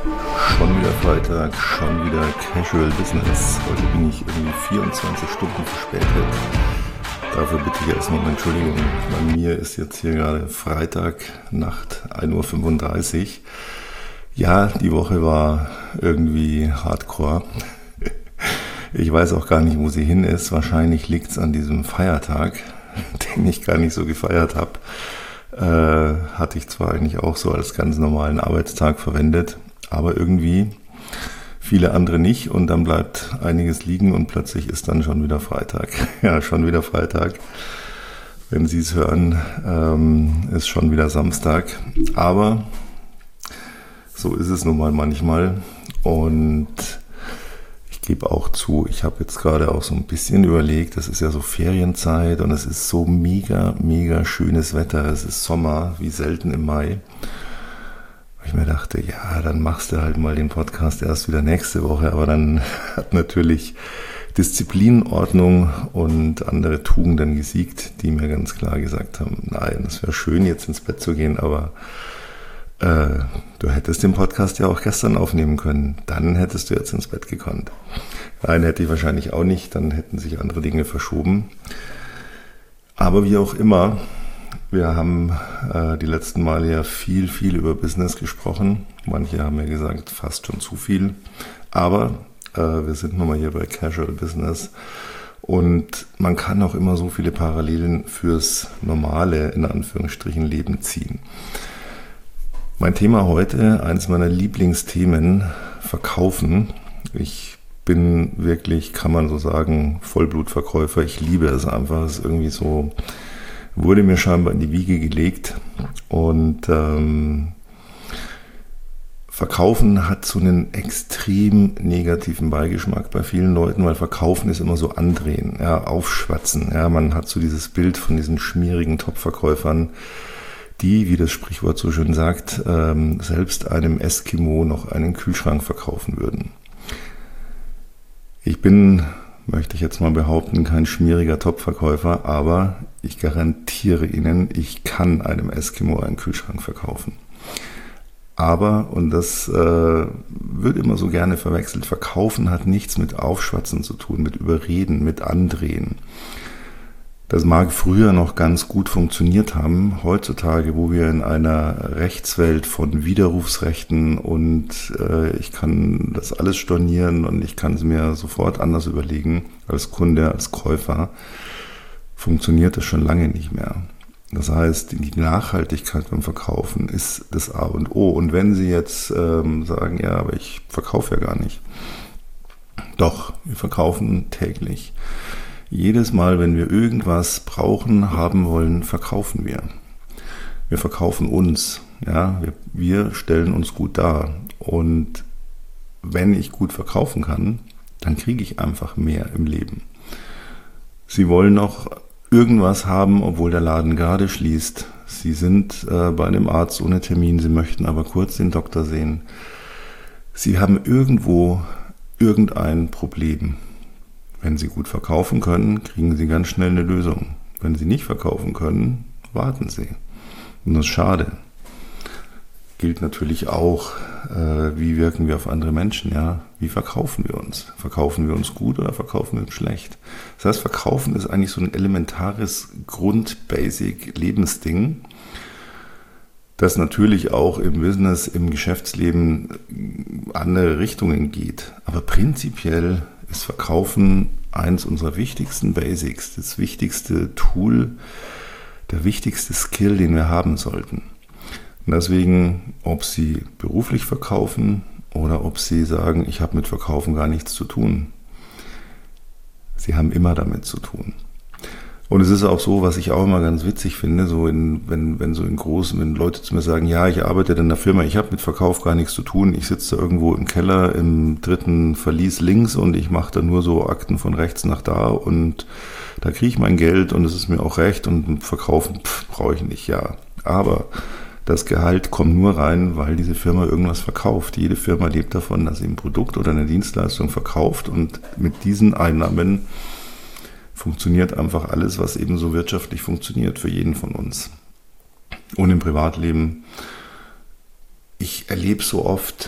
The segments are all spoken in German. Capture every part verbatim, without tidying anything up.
Schon wieder Freitag, schon wieder Casual Business. Heute bin ich irgendwie vierundzwanzig Stunden verspätet. Dafür bitte ich erstmal um Entschuldigung. Bei mir ist jetzt hier gerade Freitag, Nacht, ein Uhr fünfunddreißig. Ja, die Woche war irgendwie hardcore. Ich weiß auch gar nicht, wo sie hin ist. Wahrscheinlich liegt es an diesem Feiertag, den ich gar nicht so gefeiert habe. Äh, hatte ich zwar eigentlich auch so als ganz normalen Arbeitstag verwendet, aber irgendwie viele andere nicht und dann bleibt einiges liegen und plötzlich ist dann schon wieder Freitag. Ja, schon wieder Freitag. Wenn Sie es hören, ähm, ist schon wieder Samstag. Aber so ist es nun mal manchmal und ich gebe auch zu, ich habe jetzt gerade auch so ein bisschen überlegt, das ist ja so Ferienzeit und es ist so mega, mega schönes Wetter. Es ist Sommer, wie selten im Mai. Ich mir dachte, ja, dann machst du halt mal den Podcast erst wieder nächste Woche, aber dann hat natürlich Disziplin, Ordnung und andere Tugenden gesiegt, die mir ganz klar gesagt haben, nein, es wäre schön, jetzt ins Bett zu gehen, aber äh, du hättest den Podcast ja auch gestern aufnehmen können, dann hättest du jetzt ins Bett gekonnt. Nein, hätte ich wahrscheinlich auch nicht, dann hätten sich andere Dinge verschoben. Aber wie auch immer, wir haben äh, die letzten Male ja viel, viel über Business gesprochen. Manche haben ja gesagt, fast schon zu viel. Aber äh, wir sind nun mal hier bei Casual Business. Und man kann auch immer so viele Parallelen fürs normale, in Anführungsstrichen, Leben ziehen. Mein Thema heute, eines meiner Lieblingsthemen, Verkaufen. Ich bin wirklich, kann man so sagen, Vollblutverkäufer. Ich liebe es einfach. Es ist irgendwie so... wurde mir scheinbar in die Wiege gelegt und ähm, Verkaufen hat so einen extrem negativen Beigeschmack bei vielen Leuten, weil Verkaufen ist immer so andrehen, ja, aufschwatzen. Ja, man hat so dieses Bild von diesen schmierigen Top-Verkäufern, die, wie das Sprichwort so schön sagt, ähm, selbst einem Eskimo noch einen Kühlschrank verkaufen würden. Ich bin... möchte ich jetzt mal behaupten, kein schmieriger Top-Verkäufer, aber ich garantiere Ihnen, ich kann einem Eskimo einen Kühlschrank verkaufen. Aber, und das äh, wird immer so gerne verwechselt, Verkaufen hat nichts mit Aufschwatzen zu tun, mit Überreden, mit Andrehen. Das mag früher noch ganz gut funktioniert haben. Heutzutage, wo wir in einer Rechtswelt von Widerrufsrechten und äh, ich kann das alles stornieren und ich kann es mir sofort anders überlegen als Kunde, als Käufer, funktioniert das schon lange nicht mehr. Das heißt, die Nachhaltigkeit beim Verkaufen ist das A und O. Und wenn Sie jetzt ähm, sagen, ja, aber ich verkaufe ja gar nicht. Doch, wir verkaufen täglich. Jedes Mal, wenn wir irgendwas brauchen, haben wollen, verkaufen wir. Wir verkaufen uns. Ja, wir, wir stellen uns gut dar. Und wenn ich gut verkaufen kann, dann kriege ich einfach mehr im Leben. Sie wollen noch irgendwas haben, obwohl der Laden gerade schließt. Sie sind äh, bei einem Arzt ohne Termin, Sie möchten aber kurz den Doktor sehen. Sie haben irgendwo irgendein Problem. Wenn Sie gut verkaufen können, kriegen Sie ganz schnell eine Lösung. Wenn Sie nicht verkaufen können, warten Sie. Und das ist schade. Gilt natürlich auch, äh, wie wirken wir auf andere Menschen, ja? Wie verkaufen wir uns? Verkaufen wir uns gut oder verkaufen wir uns schlecht? Das heißt, Verkaufen ist eigentlich so ein elementares Grund-Basic-Lebensding, das natürlich auch im Business, im Geschäftsleben andere Richtungen geht. Aber prinzipiell ist Verkaufen eins unserer wichtigsten Basics, das wichtigste Tool, der wichtigste Skill, den wir haben sollten. Und deswegen, ob Sie beruflich verkaufen oder ob Sie sagen, ich habe mit Verkaufen gar nichts zu tun, Sie haben immer damit zu tun. Und es ist auch so, was ich auch immer ganz witzig finde, so in, wenn, wenn so in großen, wenn Leute zu mir sagen, ja, ich arbeite in einer Firma, ich habe mit Verkauf gar nichts zu tun, ich sitze da irgendwo im Keller im dritten Verlies links und ich mache da nur so Akten von rechts nach da und da kriege ich mein Geld und es ist mir auch recht und verkaufen brauche ich nicht, ja. Aber das Gehalt kommt nur rein, weil diese Firma irgendwas verkauft. Jede Firma lebt davon, dass sie ein Produkt oder eine Dienstleistung verkauft und mit diesen Einnahmen funktioniert einfach alles, was eben so wirtschaftlich funktioniert für jeden von uns. Und im Privatleben, ich erlebe so oft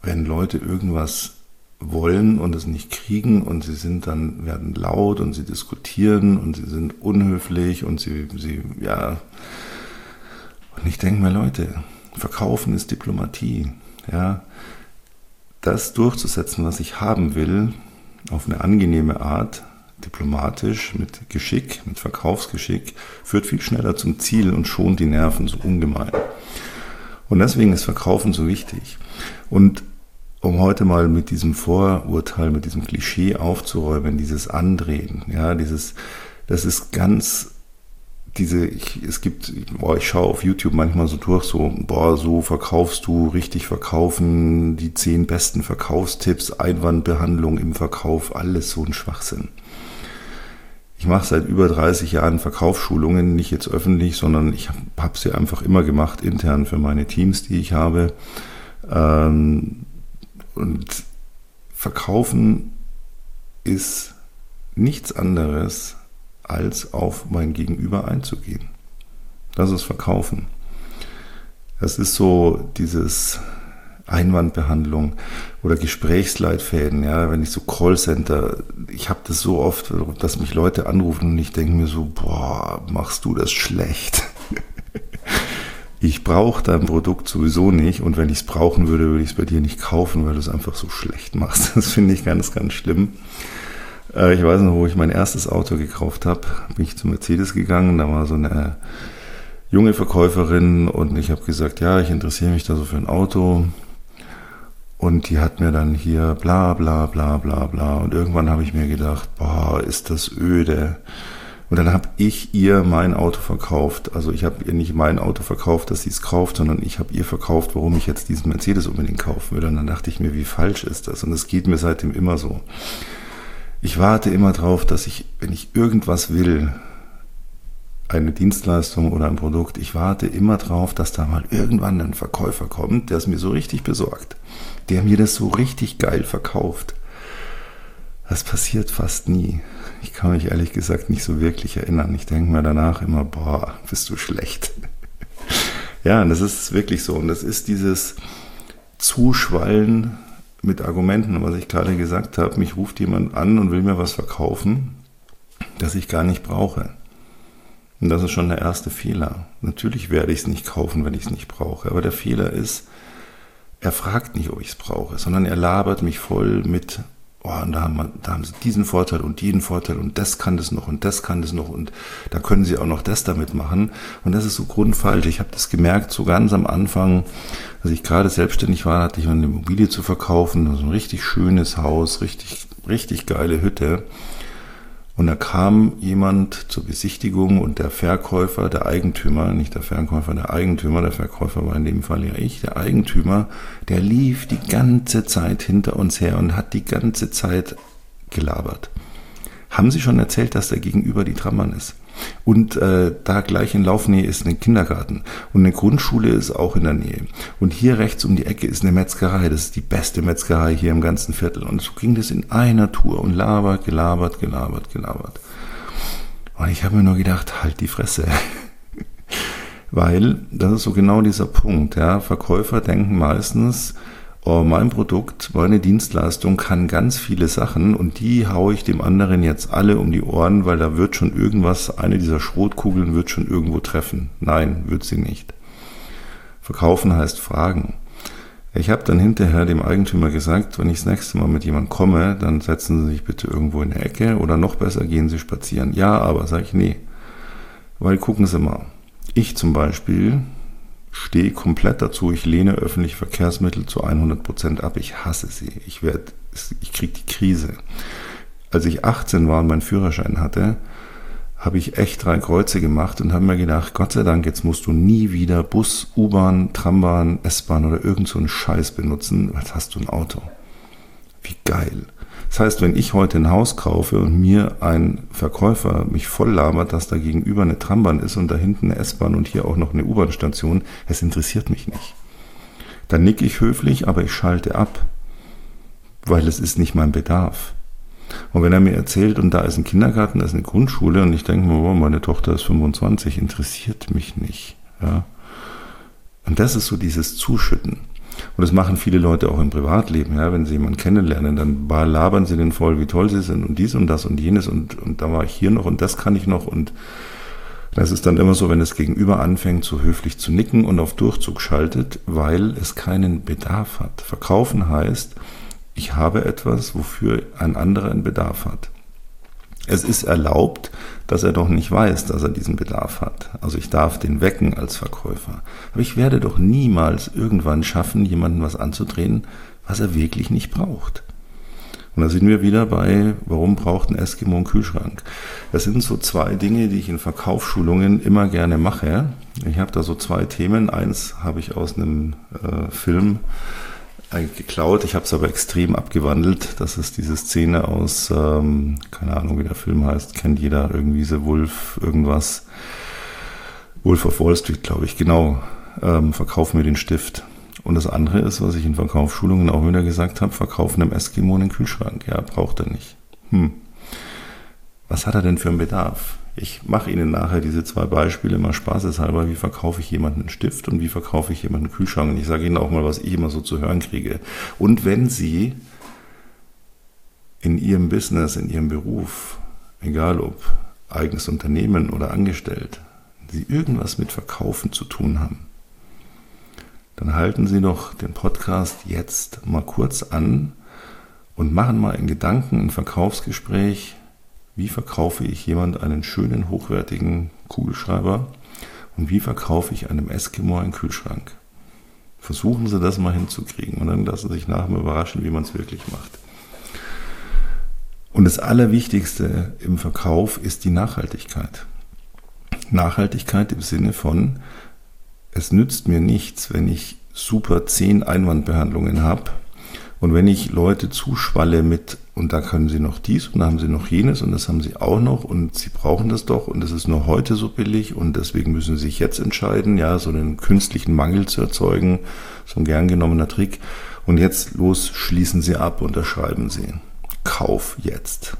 wenn Leute irgendwas wollen und es nicht kriegen und sie sind dann, werden laut und sie diskutieren und sie sind unhöflich und sie, sie, ja. Und ich denke mir, Leute, verkaufen ist Diplomatie, ja. Das durchzusetzen, was ich haben will, auf eine angenehme Art, diplomatisch, mit Geschick, mit Verkaufsgeschick, führt viel schneller zum Ziel und schont die Nerven so ungemein. Und deswegen ist Verkaufen so wichtig. Und um heute mal mit diesem Vorurteil, mit diesem Klischee aufzuräumen, dieses Andrehen, ja, dieses, das ist ganz, diese, ich, es gibt, boah, ich schaue auf YouTube manchmal so durch, so, boah, so verkaufst du, richtig verkaufen, die zehn besten Verkaufstipps, Einwandbehandlung im Verkauf, alles so ein Schwachsinn. Ich mache seit über dreißig Jahren Verkaufsschulungen, nicht jetzt öffentlich, sondern ich habe sie einfach immer gemacht, intern für meine Teams, die ich habe. Ähm, Und Verkaufen ist nichts anderes, als auf mein Gegenüber einzugehen. Das ist Verkaufen. Das ist so dieses Einwandbehandlung oder Gesprächsleitfäden. Ja, wenn ich so Callcenter, ich habe das so oft, dass mich Leute anrufen und ich denke mir so, boah, machst du das schlecht? Ich brauche dein Produkt sowieso nicht und wenn ich es brauchen würde, würde ich es bei dir nicht kaufen, weil du es einfach so schlecht machst. Das finde ich ganz, ganz schlimm. Äh, ich weiß noch, wo ich mein erstes Auto gekauft habe, bin ich zu Mercedes gegangen, da war so eine junge Verkäuferin und ich habe gesagt, ja, ich interessiere mich da so für ein Auto und die hat mir dann hier bla bla bla bla bla und irgendwann habe ich mir gedacht, boah, ist das öde. Und dann habe ich ihr mein Auto verkauft. Also ich habe ihr nicht mein Auto verkauft, dass sie es kauft, sondern ich habe ihr verkauft, warum ich jetzt diesen Mercedes unbedingt kaufen will. Und dann dachte ich mir, wie falsch ist das? Und das geht mir seitdem immer so. Ich warte immer drauf, dass ich, wenn ich irgendwas will, eine Dienstleistung oder ein Produkt, ich warte immer drauf, dass da mal irgendwann ein Verkäufer kommt, der es mir so richtig besorgt, der mir das so richtig geil verkauft. Das passiert fast nie. Ich kann mich ehrlich gesagt nicht so wirklich erinnern. Ich denke mir danach immer, boah, bist du schlecht. Ja, und das ist wirklich so. Und das ist dieses Zuschwallen mit Argumenten, was ich gerade gesagt habe. Mich ruft jemand an und will mir was verkaufen, das ich gar nicht brauche. Und das ist schon der erste Fehler. Natürlich werde ich es nicht kaufen, wenn ich es nicht brauche. Aber der Fehler ist, er fragt nicht, ob ich es brauche, sondern er labert mich voll mit, oh, und da haben, wir, da haben sie diesen Vorteil und jeden Vorteil und das kann das noch und das kann das noch und da können sie auch noch das damit machen. Und das ist so grundfalsch. Ich habe das gemerkt, so ganz am Anfang, als ich gerade selbstständig war, hatte ich eine Immobilie zu verkaufen, so ein richtig schönes Haus, richtig, richtig geile Hütte. Und da kam jemand zur Besichtigung und der Verkäufer, der Eigentümer, nicht der Verkäufer, der Eigentümer, der Verkäufer war in dem Fall ja ich, der Eigentümer, der lief die ganze Zeit hinter uns her und hat die ganze Zeit gelabert. Haben Sie schon erzählt, dass da gegenüber die Trambahn ist? Und äh, da gleich in Laufnähe ist ein Kindergarten und eine Grundschule ist auch in der Nähe. Und hier rechts um die Ecke ist eine Metzgerei, das ist die beste Metzgerei hier im ganzen Viertel. Und so ging das in einer Tour und labert, gelabert, gelabert, gelabert. Und ich habe mir nur gedacht, halt die Fresse. Weil das ist so genau dieser Punkt. Ja. Verkäufer denken meistens, oh, mein Produkt, meine Dienstleistung kann ganz viele Sachen und die haue ich dem anderen jetzt alle um die Ohren, weil da wird schon irgendwas, eine dieser Schrotkugeln wird schon irgendwo treffen. Nein, wird sie nicht. Verkaufen heißt fragen. Ich habe dann hinterher dem Eigentümer gesagt, wenn ich das nächste Mal mit jemandem komme, dann setzen Sie sich bitte irgendwo in der Ecke oder noch besser gehen Sie spazieren. Ja, aber, sage ich, nee. Weil gucken Sie mal, ich zum Beispiel stehe komplett dazu, ich lehne öffentliche Verkehrsmittel zu hundert Prozent ab. Ich hasse sie. Ich werde, ich kriege die Krise. Als ich achtzehn war und meinen Führerschein hatte, habe ich echt drei Kreuze gemacht und habe mir gedacht, Gott sei Dank, jetzt musst du nie wieder Bus, U-Bahn, Trambahn, S-Bahn oder irgend so einen Scheiß benutzen. Jetzt hast du ein Auto. Wie geil. Das heißt, wenn ich heute ein Haus kaufe und mir ein Verkäufer mich voll labert, dass da gegenüber eine Trambahn ist und da hinten eine S-Bahn und hier auch noch eine U-Bahn-Station, es interessiert mich nicht. Dann nicke ich höflich, aber ich schalte ab, weil es ist nicht mein Bedarf. Und wenn er mir erzählt, und da ist ein Kindergarten, da ist eine Grundschule und ich denke mir, oh, meine Tochter ist fünfundzwanzig, interessiert mich nicht. Ja. Und das ist so dieses Zuschütten. Und das machen viele Leute auch im Privatleben. Ja? Wenn sie jemanden kennenlernen, dann labern sie den voll, wie toll sie sind und dies und das und jenes und, und da war ich hier noch und das kann ich noch. Und das ist dann immer so, wenn das Gegenüber anfängt, so höflich zu nicken und auf Durchzug schaltet, weil es keinen Bedarf hat. Verkaufen heißt, ich habe etwas, wofür ein anderer einen Bedarf hat. Es ist erlaubt, dass er doch nicht weiß, dass er diesen Bedarf hat. Also ich darf den wecken als Verkäufer. Aber ich werde doch niemals irgendwann schaffen, jemandem was anzudrehen, was er wirklich nicht braucht. Und da sind wir wieder bei, warum braucht ein Eskimo einen Kühlschrank? Das sind so zwei Dinge, die ich in Verkaufsschulungen immer gerne mache. Ich habe da so zwei Themen. Eins habe ich aus einem äh, Film geklaut, ich habe es aber extrem abgewandelt. Das ist diese Szene aus, ähm, keine Ahnung, wie der Film heißt, kennt jeder, irgendwie The Wolf, irgendwas. Wolf of Wall Street, glaube ich, genau. Ähm, verkauf mir den Stift. Und das andere ist, was ich in Verkaufsschulungen auch wieder gesagt habe, verkaufen einem Eskimo einen Kühlschrank. Ja, braucht er nicht. Hm. Was hat er denn für einen Bedarf? Ich mache Ihnen nachher diese zwei Beispiele mal spaßeshalber, wie verkaufe ich jemanden einen Stift und wie verkaufe ich jemanden einen Kühlschrank. Und ich sage Ihnen auch mal, was ich immer so zu hören kriege. Und wenn Sie in Ihrem Business, in Ihrem Beruf, egal ob eigenes Unternehmen oder angestellt, Sie irgendwas mit Verkaufen zu tun haben, dann halten Sie doch den Podcast jetzt mal kurz an und machen mal in Gedanken ein Verkaufsgespräch. Wie verkaufe ich jemand einen schönen, hochwertigen Kugelschreiber und wie verkaufe ich einem Eskimo einen Kühlschrank? Versuchen Sie das mal hinzukriegen und dann lassen Sie sich nachher mal überraschen, wie man es wirklich macht. Und das Allerwichtigste im Verkauf ist die Nachhaltigkeit. Nachhaltigkeit im Sinne von, es nützt mir nichts, wenn ich super zehn Einwandbehandlungen habe und wenn ich Leute zuschwalle mit, und da können sie noch dies und da haben sie noch jenes und das haben sie auch noch und sie brauchen das doch und das ist nur heute so billig und deswegen müssen sie sich jetzt entscheiden, ja, so einen künstlichen Mangel zu erzeugen, so ein gern genommener Trick. Und jetzt los, schließen sie ab, unterschreiben sie. Kauf jetzt.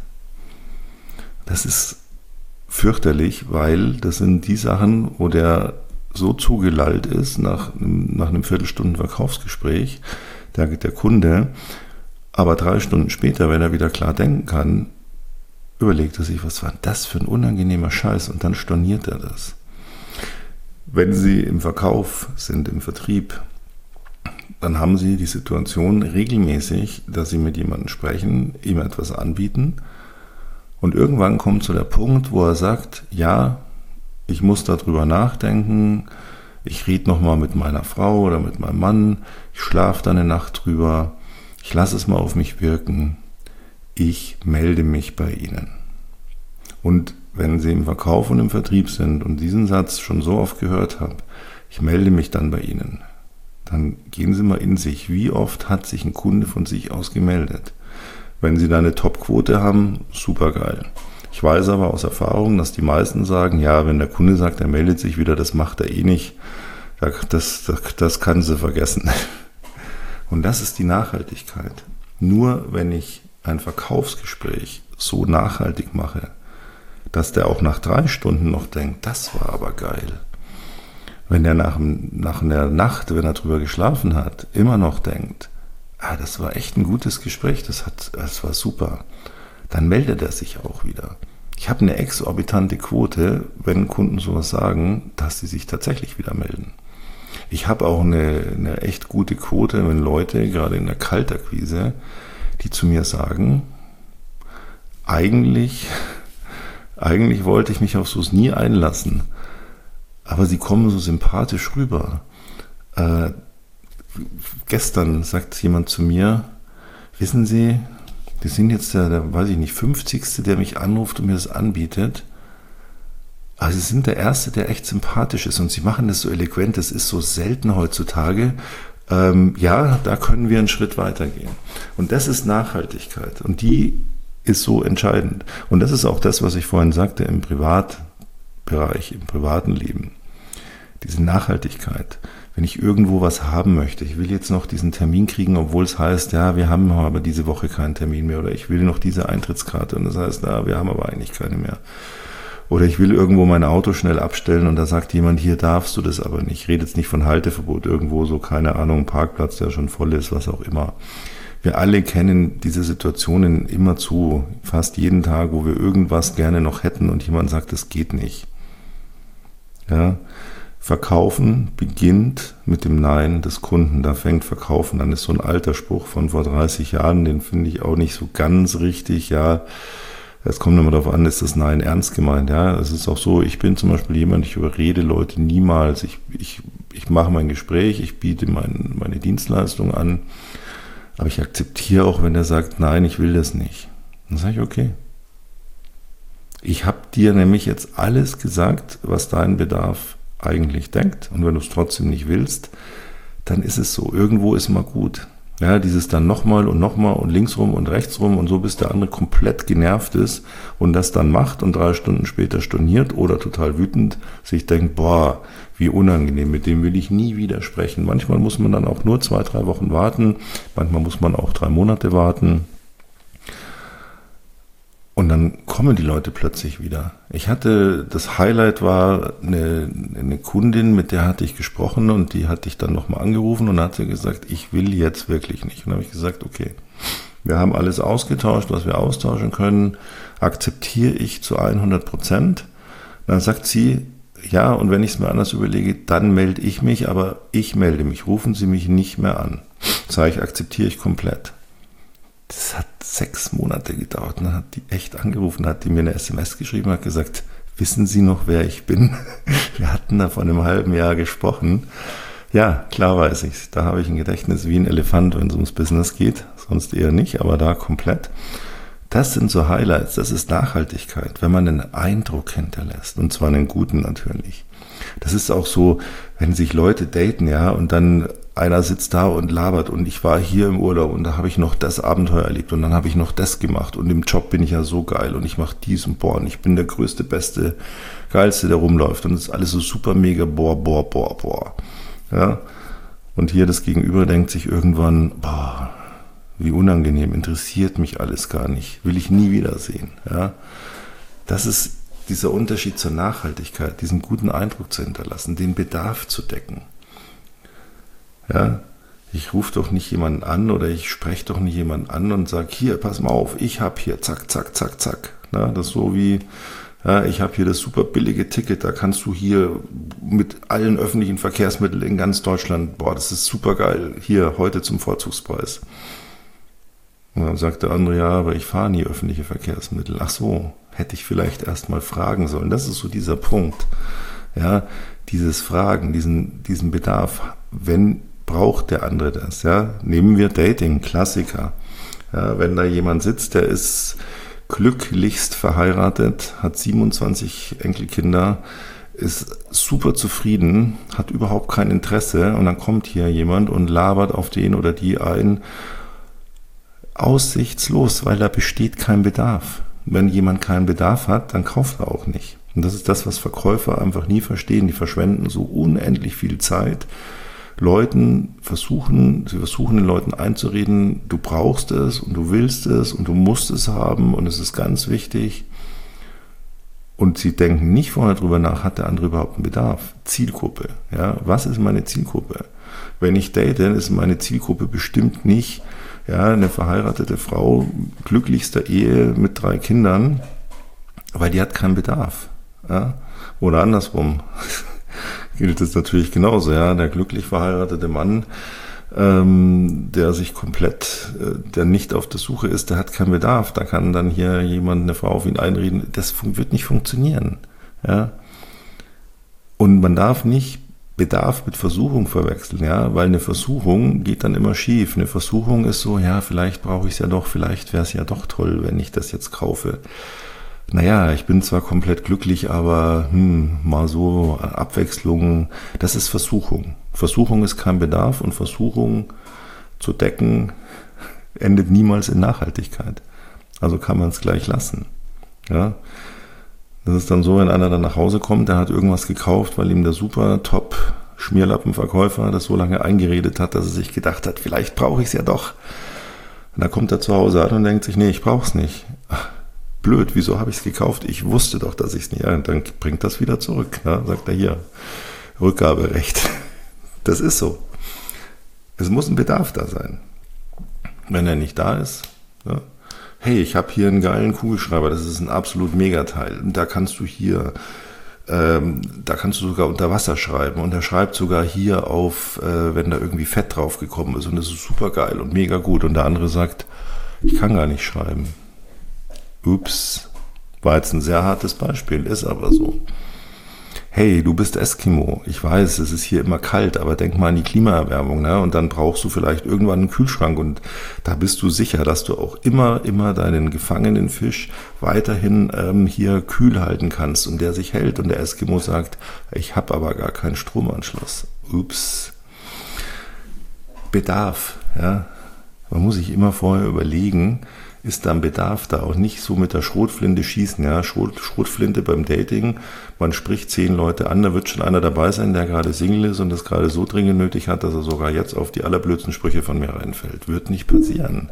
Das ist fürchterlich, weil das sind die Sachen, wo der so zugelallt ist nach, nach einem Viertelstunden Verkaufsgespräch, der, der Kunde, aber drei Stunden später, wenn er wieder klar denken kann, überlegt er sich, was war das für ein unangenehmer Scheiß und dann storniert er das. Wenn Sie im Verkauf sind, im Vertrieb, dann haben Sie die Situation regelmäßig, dass Sie mit jemandem sprechen, ihm etwas anbieten und irgendwann kommt so der Punkt, wo er sagt, ja, ich muss darüber nachdenken, ich rede nochmal mit meiner Frau oder mit meinem Mann, ich schlafe da eine Nacht drüber, ich lasse es mal auf mich wirken, ich melde mich bei Ihnen. Und wenn Sie im Verkauf und im Vertrieb sind und diesen Satz schon so oft gehört haben, ich melde mich dann bei Ihnen, dann gehen Sie mal in sich, wie oft hat sich ein Kunde von sich aus gemeldet. Wenn Sie da eine Top-Quote haben, super geil. Ich weiß aber aus Erfahrung, dass die meisten sagen, ja, wenn der Kunde sagt, er meldet sich wieder, das macht er eh nicht, das, das, das kann Sie vergessen. Und das ist die Nachhaltigkeit. Nur wenn ich ein Verkaufsgespräch so nachhaltig mache, dass der auch nach drei Stunden noch denkt, das war aber geil. Wenn der nach, nach einer Nacht, wenn er drüber geschlafen hat, immer noch denkt, ah, das war echt ein gutes Gespräch, das, hat, das war super, dann meldet er sich auch wieder. Ich habe eine exorbitante Quote, wenn Kunden sowas sagen, dass sie sich tatsächlich wieder melden. Ich habe auch eine, eine echt gute Quote, wenn Leute, gerade in der Kaltakquise, die zu mir sagen, eigentlich, eigentlich wollte ich mich auf sowas nie einlassen, aber sie kommen so sympathisch rüber. Äh, gestern sagt jemand zu mir, wissen Sie, die sind jetzt der, der, weiß ich nicht, fünfzigste, der mich anruft und mir das anbietet. Aber Sie sind der Erste, der echt sympathisch ist und Sie machen das so eloquent, das ist so selten heutzutage. Ähm, ja, da können wir einen Schritt weitergehen. Und das ist Nachhaltigkeit und die ist so entscheidend. Und das ist auch das, was ich vorhin sagte im Privatbereich, im privaten Leben. Diese Nachhaltigkeit. Wenn ich irgendwo was haben möchte, ich will jetzt noch diesen Termin kriegen, obwohl es heißt, ja, wir haben aber diese Woche keinen Termin mehr oder ich will noch diese Eintrittskarte und das heißt, ja, wir haben aber eigentlich keine mehr. Oder ich will irgendwo mein Auto schnell abstellen und da sagt jemand, hier darfst du das aber nicht. Ich rede jetzt nicht von Halteverbot, irgendwo so, keine Ahnung, Parkplatz, der schon voll ist, was auch immer. Wir alle kennen diese Situationen immerzu, fast jeden Tag, wo wir irgendwas gerne noch hätten und jemand sagt, das geht nicht. Ja, Verkaufen beginnt mit dem Nein des Kunden. Da fängt Verkaufen an. Das ist so ein alter Spruch von vor dreißig Jahren, den finde ich auch nicht so ganz richtig. Ja, es kommt immer darauf an, ist das Nein ernst gemeint. Ja, es ist auch so, ich bin zum Beispiel jemand, ich überrede Leute niemals. Ich, ich, ich mache mein Gespräch, ich biete mein, meine Dienstleistung an, aber ich akzeptiere auch, wenn er sagt, nein, ich will das nicht. Dann sage ich, okay. Ich habe dir nämlich jetzt alles gesagt, was dein Bedarf eigentlich denkt. Und wenn du es trotzdem nicht willst, dann ist es so. Irgendwo ist mal gut. Ja, dieses dann nochmal und nochmal und linksrum und rechtsrum und so, bis der andere komplett genervt ist und das dann macht und drei Stunden später storniert oder total wütend sich denkt, boah, wie unangenehm, mit dem will ich nie wieder sprechen. Manchmal muss man dann auch nur zwei, drei Wochen warten, manchmal muss man auch drei Monate warten. Und dann kommen die Leute plötzlich wieder. Ich hatte, das Highlight war eine, eine Kundin, mit der hatte ich gesprochen und die hatte ich dann nochmal angerufen und hat sie gesagt, ich will jetzt wirklich nicht. Und dann habe ich gesagt, okay, wir haben alles ausgetauscht, was wir austauschen können, akzeptiere ich zu hundert Prozent. Dann sagt sie, ja, und wenn ich es mir anders überlege, dann melde ich mich, aber ich melde mich, rufen Sie mich nicht mehr an. Sage ich, akzeptiere ich komplett. Das hat sechs Monate gedauert. Und dann hat die echt angerufen, hat die mir eine S M S geschrieben, hat gesagt, wissen Sie noch, wer ich bin? Wir hatten da vor einem halben Jahr gesprochen. Ja, klar weiß ich's. Da habe ich ein Gedächtnis wie ein Elefant, wenn es ums Business geht. Sonst eher nicht, aber da komplett. Das sind so Highlights, das ist Nachhaltigkeit, wenn man einen Eindruck hinterlässt. Und zwar einen guten natürlich. Das ist auch so, wenn sich Leute daten, ja, und dann einer sitzt da und labert und ich war hier im Urlaub und da habe ich noch das Abenteuer erlebt und dann habe ich noch das gemacht und im Job bin ich ja so geil und ich mache dies und boah und ich bin der größte, beste, geilste, der rumläuft und es ist alles so super mega boah, boah, boah, boah. Ja? Und hier das Gegenüber denkt sich irgendwann, boah, wie unangenehm, interessiert mich alles gar nicht, will ich nie wiedersehen. Ja? Das ist dieser Unterschied zur Nachhaltigkeit, diesen guten Eindruck zu hinterlassen, den Bedarf zu decken. Ja, ich rufe doch nicht jemanden an oder ich spreche doch nicht jemanden an und sage, hier, pass mal auf, ich habe hier, zack, zack, zack, zack. Na, das ist so wie, ja, ich habe hier das super billige Ticket, da kannst du hier mit allen öffentlichen Verkehrsmitteln in ganz Deutschland, boah, das ist super geil, hier, heute zum Vorzugspreis. Und dann sagt der andere, ja, aber ich fahre nie öffentliche Verkehrsmittel. Ach so, hätte ich vielleicht erst mal fragen sollen. Das ist so dieser Punkt. Ja, dieses Fragen, diesen, diesen Bedarf, wenn braucht der andere das, ja? Nehmen wir Dating, Klassiker. Ja, wenn da jemand sitzt, der ist glücklichst verheiratet, hat siebenundzwanzig Enkelkinder, ist super zufrieden, hat überhaupt kein Interesse und dann kommt hier jemand und labert auf den oder die ein, aussichtslos, weil da besteht kein Bedarf. Wenn jemand keinen Bedarf hat, dann kauft er auch nicht. Und das ist das, was Verkäufer einfach nie verstehen. Die verschwenden so unendlich viel Zeit, Leuten versuchen, sie versuchen den Leuten einzureden, du brauchst es und du willst es und du musst es haben und es ist ganz wichtig. Und sie denken nicht vorher drüber nach, hat der andere überhaupt einen Bedarf? Zielgruppe, ja, was ist meine Zielgruppe? Wenn ich date, dann ist meine Zielgruppe bestimmt nicht, ja, eine verheiratete Frau, glücklichster Ehe mit drei Kindern, weil die hat keinen Bedarf, ja, oder andersrum. Gilt es natürlich genauso, ja, der glücklich verheiratete Mann, ähm, der sich komplett, äh, der nicht auf der Suche ist, der hat keinen Bedarf, da kann dann hier jemand, eine Frau auf ihn einreden, das wird nicht funktionieren, ja, und man darf nicht Bedarf mit Versuchung verwechseln, ja, weil eine Versuchung geht dann immer schief, eine Versuchung ist so, ja, vielleicht brauche ich es ja doch, vielleicht wäre es ja doch toll, wenn ich das jetzt kaufe. Naja, ich bin zwar komplett glücklich, aber hm, mal so Abwechslung, das ist Versuchung. Versuchung ist kein Bedarf und Versuchung zu decken endet niemals in Nachhaltigkeit. Also kann man es gleich lassen. Ja, das ist dann so, wenn einer dann nach Hause kommt, der hat irgendwas gekauft, weil ihm der super top Schmierlappenverkäufer das so lange eingeredet hat, dass er sich gedacht hat, vielleicht brauche ich es ja doch. Und dann kommt er zu Hause an und denkt sich, nee, ich brauche es nicht. Ach, blöd, wieso habe ich es gekauft? Ich wusste doch, dass ich es nicht, ja, dann bringt das wieder zurück, ne? Sagt er hier, Rückgaberecht. Das ist so. Es muss ein Bedarf da sein. Wenn er nicht da ist, ja, hey, ich habe hier einen geilen Kugelschreiber, das ist ein absolut Megateil. Da kannst du hier, ähm, da kannst du sogar unter Wasser schreiben und er schreibt sogar hier auf, äh, wenn da irgendwie Fett drauf gekommen ist und das ist super geil und mega gut. Und der andere sagt, ich kann gar nicht schreiben. Ups, war jetzt ein sehr hartes Beispiel, ist aber so. Hey, du bist Eskimo. Ich weiß, es ist hier immer kalt, aber denk mal an die Klimaerwärmung, ne? Und dann brauchst du vielleicht irgendwann einen Kühlschrank und da bist du sicher, dass du auch immer, immer deinen gefangenen Fisch weiterhin ähm, hier kühl halten kannst und der sich hält. Und der Eskimo sagt, ich habe aber gar keinen Stromanschluss. Ups. Bedarf, ja. Man muss sich immer vorher überlegen, ist da ein Bedarf da, auch nicht so mit der Schrotflinte schießen, ja, Schrot, Schrotflinte beim Dating, man spricht zehn Leute an, da wird schon einer dabei sein, der gerade Single ist und das gerade so dringend nötig hat, dass er sogar jetzt auf die allerblödsten Sprüche von mir reinfällt. Wird nicht passieren.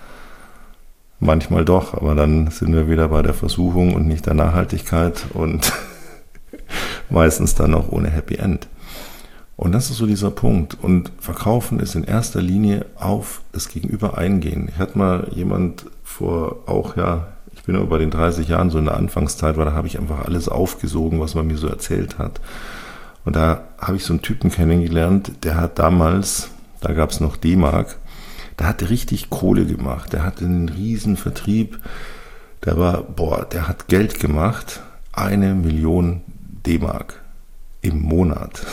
Manchmal doch, aber dann sind wir wieder bei der Versuchung und nicht der Nachhaltigkeit und meistens dann auch ohne Happy End. Und das ist so dieser Punkt. Und Verkaufen ist in erster Linie auf das Gegenüber eingehen. Ich hatte mal jemand vor auch, ja, ich bin ja über den dreißig Jahren so in der Anfangszeit, weil da habe ich einfach alles aufgesogen, was man mir so erzählt hat. Und da habe ich so einen Typen kennengelernt, der hat damals, da gab es noch D-Mark, der hatte richtig Kohle gemacht. Der hatte einen riesen Vertrieb. Der war, boah, der hat Geld gemacht. Eine Million D-Mark im Monat.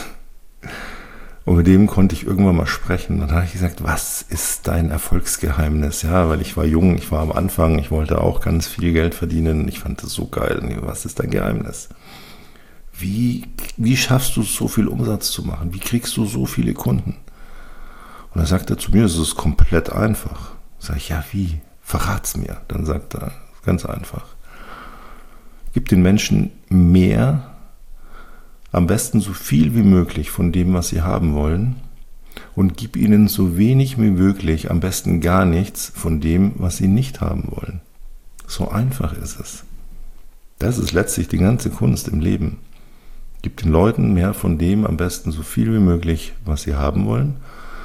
Und mit dem konnte ich irgendwann mal sprechen. Dann habe ich gesagt, was ist dein Erfolgsgeheimnis? Ja, weil ich war jung, ich war am Anfang, ich wollte auch ganz viel Geld verdienen. Ich fand das so geil. Was ist dein Geheimnis? Wie, wie schaffst du es, so viel Umsatz zu machen? Wie kriegst du so viele Kunden? Und dann sagt er zu mir, es ist komplett einfach. Sag ich, ja, wie? Verrat's mir. Dann sagt er, ganz einfach. Gib den Menschen mehr, am besten so viel wie möglich von dem, was sie haben wollen, und gib ihnen so wenig wie möglich, am besten gar nichts von dem, was sie nicht haben wollen. So einfach ist es. Das ist letztlich die ganze Kunst im Leben. Gib den Leuten mehr von dem, am besten so viel wie möglich, was sie haben wollen,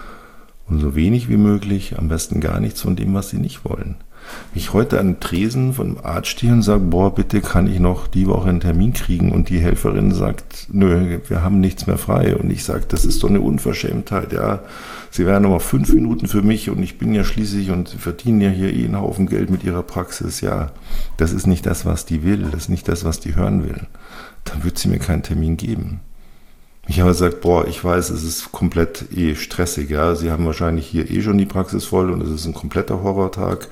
und so wenig wie möglich, am besten gar nichts von dem, was sie nicht wollen. Wenn ich heute an den Tresen von dem Arzt stehe und sage, boah, bitte kann ich noch die Woche einen Termin kriegen, und die Helferin sagt, nö, wir haben nichts mehr frei, und ich sage, das ist doch eine Unverschämtheit, ja, Sie wären noch mal fünf Minuten für mich und ich bin ja schließlich und Sie verdienen ja hier eh einen Haufen Geld mit Ihrer Praxis, ja, das ist nicht das, was die will, das ist nicht das, was die hören will, dann wird sie mir keinen Termin geben. Ich habe gesagt, boah, ich weiß, es ist komplett eh stressig, ja, Sie haben wahrscheinlich hier eh schon die Praxis voll und es ist ein kompletter Horrortag.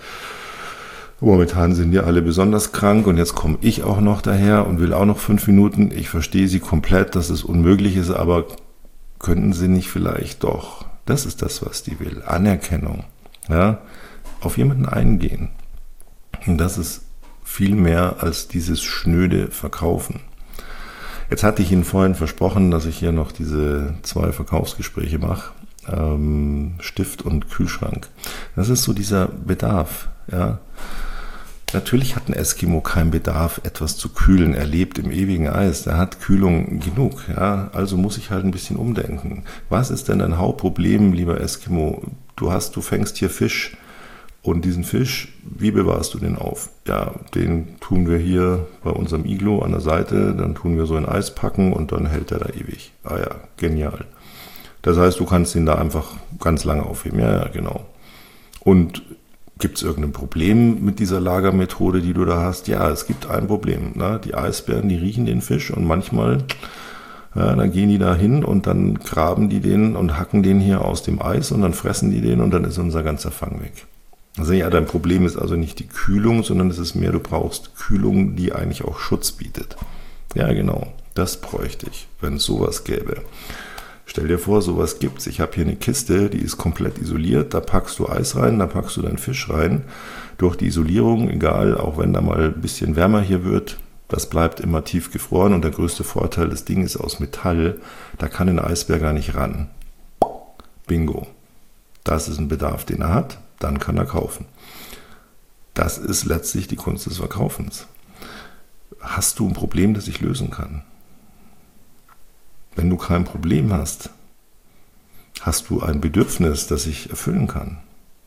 Momentan sind ja alle besonders krank und jetzt komme ich auch noch daher und will auch noch fünf Minuten. Ich verstehe Sie komplett, dass es unmöglich ist, aber könnten Sie nicht vielleicht doch, das ist das, was die will, Anerkennung, ja, auf jemanden eingehen. Und das ist viel mehr als dieses schnöde Verkaufen. Jetzt hatte ich Ihnen vorhin versprochen, dass ich hier noch diese zwei Verkaufsgespräche mache, ähm, Stift und Kühlschrank. Das ist so dieser Bedarf, ja. Natürlich hat ein Eskimo keinen Bedarf, etwas zu kühlen. Er lebt im ewigen Eis. Er hat Kühlung genug. Ja, also muss ich halt ein bisschen umdenken. Was ist denn dein Hauptproblem, lieber Eskimo? Du hast, du fängst hier Fisch. Und diesen Fisch, wie bewahrst du den auf? Ja, den tun wir hier bei unserem Iglo an der Seite. Dann tun wir so in Eis packen und dann hält er da ewig. Ah ja, genial. Das heißt, du kannst ihn da einfach ganz lange aufheben. Ja, ja, genau. Und gibt es irgendein Problem mit dieser Lagermethode, die du da hast? Ja, es gibt ein Problem. Ne? Die Eisbären, die riechen den Fisch und manchmal, ja, dann gehen die da hin und dann graben die den und hacken den hier aus dem Eis und dann fressen die den und dann ist unser ganzer Fang weg. Also ja, dein Problem ist also nicht die Kühlung, sondern es ist mehr, du brauchst Kühlung, die eigentlich auch Schutz bietet. Ja, genau, das bräuchte ich, wenn es sowas gäbe. Stell dir vor, sowas gibt's. Ich habe hier eine Kiste, die ist komplett isoliert. Da packst du Eis rein, da packst du deinen Fisch rein. Durch die Isolierung, egal, auch wenn da mal ein bisschen wärmer hier wird, das bleibt immer tief gefroren. Und der größte Vorteil, das Ding ist aus Metall. Da kann ein Eisbär gar nicht ran. Bingo. Das ist ein Bedarf, den er hat. Dann kann er kaufen. das ist letztlich die Kunst des Verkaufens. Hast du ein Problem, das ich lösen kann? Wenn du kein Problem hast, hast du ein Bedürfnis, das ich erfüllen kann?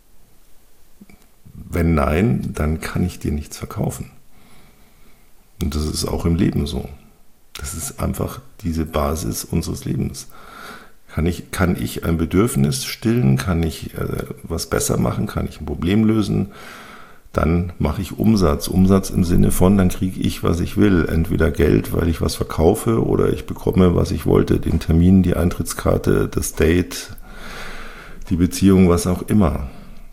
Wenn nein, dann kann ich dir nichts verkaufen. Und das ist auch im Leben so. Das ist einfach diese Basis unseres Lebens. Kann ich, kann ich ein Bedürfnis stillen? Kann ich äh, was besser machen? Kann ich ein Problem lösen? Dann mache ich Umsatz. Umsatz im Sinne von, dann kriege ich, was ich will. Entweder Geld, weil ich was verkaufe, oder ich bekomme, was ich wollte. Den Termin, die Eintrittskarte, das Date, die Beziehung, was auch immer.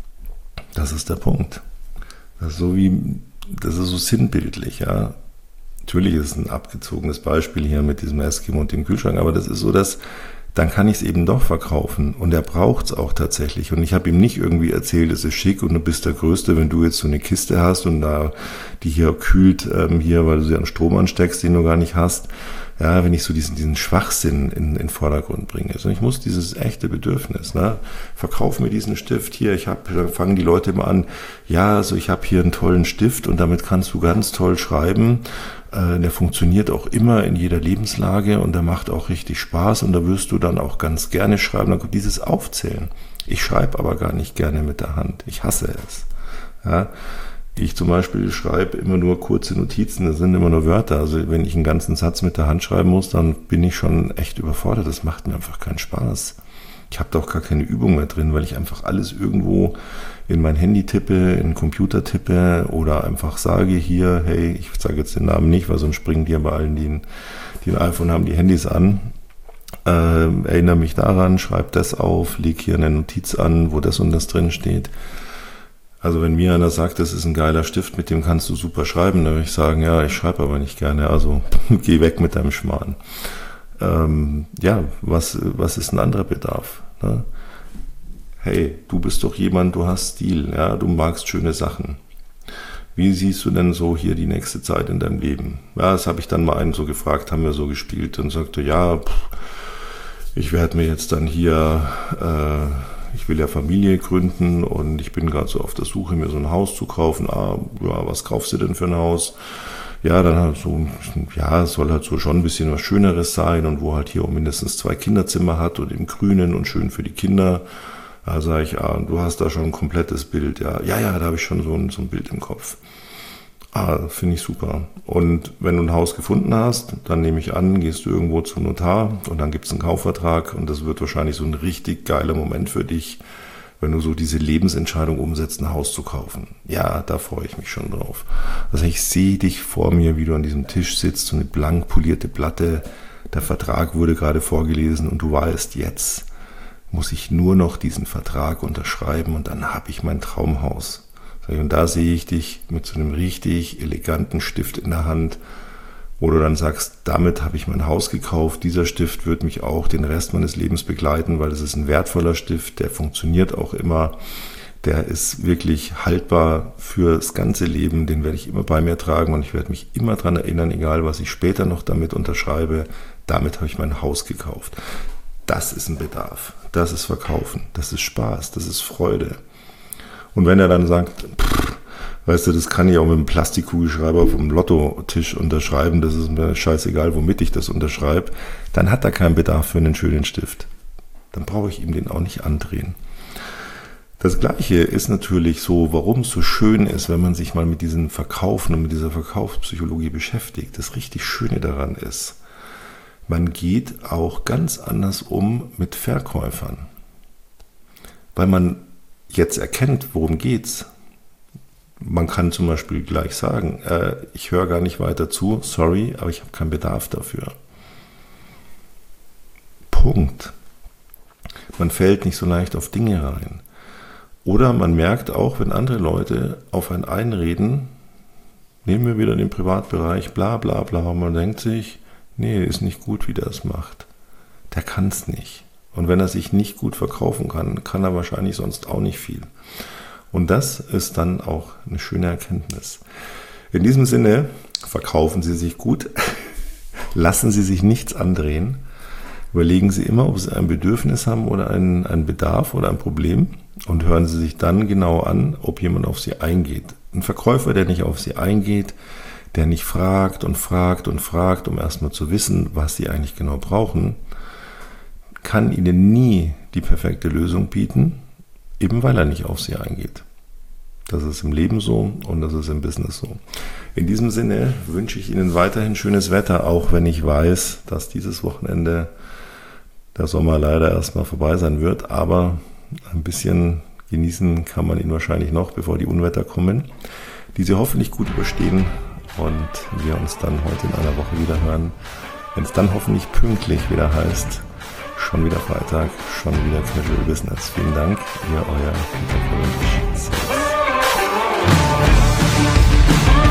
Das ist der Punkt. Das ist so wie, das ist so sinnbildlich, ja. Natürlich ist es ein abgezogenes Beispiel hier mit diesem Eskimo und dem Kühlschrank, aber das ist so, dass dann kann ich es eben doch verkaufen. Und er braucht es auch tatsächlich. Und ich habe ihm nicht irgendwie erzählt, es ist schick und du bist der Größte, wenn du jetzt so eine Kiste hast und da die hier kühlt, ähm, hier, weil du sie an Strom ansteckst, den du gar nicht hast. Ja, wenn ich so diesen, diesen Schwachsinn in, in den Vordergrund bringe. Also ich muss dieses echte Bedürfnis, ne? Verkauf mir diesen Stift hier. Ich habe, dann fangen die Leute immer an, ja, also ich habe hier einen tollen Stift und damit kannst du ganz toll schreiben. Äh, der funktioniert auch immer in jeder Lebenslage und der macht auch richtig Spaß und da wirst du dann auch ganz gerne schreiben. Dann kommt dieses Aufzählen. Ich schreibe aber gar nicht gerne mit der Hand. Ich hasse es. Ja. Ich zum Beispiel schreibe immer nur kurze Notizen, das sind immer nur Wörter. Also wenn ich einen ganzen Satz mit der Hand schreiben muss, dann bin ich schon echt überfordert. Das macht mir einfach keinen Spaß. Ich habe da auch gar keine Übung mehr drin, weil ich einfach alles irgendwo in mein Handy tippe, in den Computer tippe oder einfach sage hier, hey, ich sage jetzt den Namen nicht, weil sonst springen die bei allen, die ein, die ein iPhone haben, die Handys an. Äh, erinnere mich daran, schreib das auf, leg hier eine Notiz an, wo das und das drin steht. Also wenn mir einer sagt, das ist ein geiler Stift, mit dem kannst du super schreiben, dann würde ich sagen, ja, ich schreibe aber nicht gerne, also geh weg mit deinem Schmarrn. Ähm, ja, was, was ist ein anderer Bedarf? Ne? Hey, du bist doch jemand, du hast Stil, ja, du magst schöne Sachen. Wie siehst du denn so hier die nächste Zeit in deinem Leben? Ja, das habe ich dann mal einen so gefragt, haben wir so gespielt und sagte, ja, pff, ich werde mir jetzt dann hier... Äh, Ich will ja Familie gründen und ich bin gerade so auf der Suche, mir so ein Haus zu kaufen. Ah, ja, was kaufst du denn für ein Haus? Ja, dann halt so, ja, es soll halt so schon ein bisschen was Schöneres sein und wo halt hier auch mindestens zwei Kinderzimmer hat und im Grünen und schön für die Kinder. Da sage ich, ah, du hast da schon ein komplettes Bild. Ja, ja, ja, da habe ich schon so ein, so ein Bild im Kopf. Ah, finde ich super. Und wenn du ein Haus gefunden hast, dann nehme ich an, gehst du irgendwo zum Notar und dann gibt es einen Kaufvertrag und das wird wahrscheinlich so ein richtig geiler Moment für dich, wenn du so diese Lebensentscheidung umsetzt, ein Haus zu kaufen. Ja, da freue ich mich schon drauf. Also ich sehe dich vor mir, wie du an diesem Tisch sitzt, so eine blank polierte Platte, der Vertrag wurde gerade vorgelesen und du weißt, jetzt muss ich nur noch diesen Vertrag unterschreiben und dann habe ich mein Traumhaus. Und da sehe ich dich mit so einem richtig eleganten Stift in der Hand, wo du dann sagst, damit habe ich mein Haus gekauft, dieser Stift wird mich auch den Rest meines Lebens begleiten, weil es ist ein wertvoller Stift, der funktioniert auch immer, der ist wirklich haltbar für das ganze Leben, den werde ich immer bei mir tragen und ich werde mich immer daran erinnern, egal was ich später noch damit unterschreibe, damit habe ich mein Haus gekauft. Das ist ein Bedarf, das ist Verkaufen, das ist Spaß, das ist Freude. Und wenn er dann sagt, pff, weißt du, das kann ich auch mit einem Plastikkugelschreiber vom Lottotisch unterschreiben, das ist mir scheißegal, womit ich das unterschreibe, dann hat er keinen Bedarf für einen schönen Stift. Dann brauche ich ihm den auch nicht andrehen. Das Gleiche ist natürlich so, warum es so schön ist, wenn man sich mal mit diesem Verkaufen und mit dieser Verkaufspsychologie beschäftigt. Das richtig Schöne daran ist, man geht auch ganz anders um mit Verkäufern. Weil man jetzt erkennt, worum geht's. Man kann zum Beispiel gleich sagen, äh, ich höre gar nicht weiter zu, sorry, aber ich habe keinen Bedarf dafür. Punkt. Man fällt nicht so leicht auf Dinge rein. Oder man merkt auch, wenn andere Leute auf einen einreden, nehmen wir wieder den Privatbereich, bla bla bla, und man denkt sich, nee, ist nicht gut, wie der es macht. Der kann es nicht. Und wenn er sich nicht gut verkaufen kann, kann er wahrscheinlich sonst auch nicht viel. Und das ist dann auch eine schöne Erkenntnis. In diesem Sinne, verkaufen Sie sich gut, lassen Sie sich nichts andrehen, überlegen Sie immer, ob Sie ein Bedürfnis haben oder einen, einen Bedarf oder ein Problem. und hören Sie sich dann genau an, ob jemand auf Sie eingeht. Ein Verkäufer, der nicht auf Sie eingeht, der nicht fragt und fragt und fragt, um erstmal zu wissen, was Sie eigentlich genau brauchen, kann Ihnen nie die perfekte Lösung bieten, eben weil er nicht auf Sie eingeht. Das ist im Leben so und das ist im Business so. In diesem Sinne wünsche ich Ihnen weiterhin schönes Wetter, auch wenn ich weiß, dass dieses Wochenende der Sommer leider erstmal vorbei sein wird. Aber ein bisschen genießen kann man ihn wahrscheinlich noch, bevor die Unwetter kommen, die Sie hoffentlich gut überstehen und wir uns dann heute in einer Woche wieder hören, wenn es dann hoffentlich pünktlich wieder heißt, schon wieder Freitag, schon wieder Casual Business. Vielen Dank, ihr euer Peter Cavendish.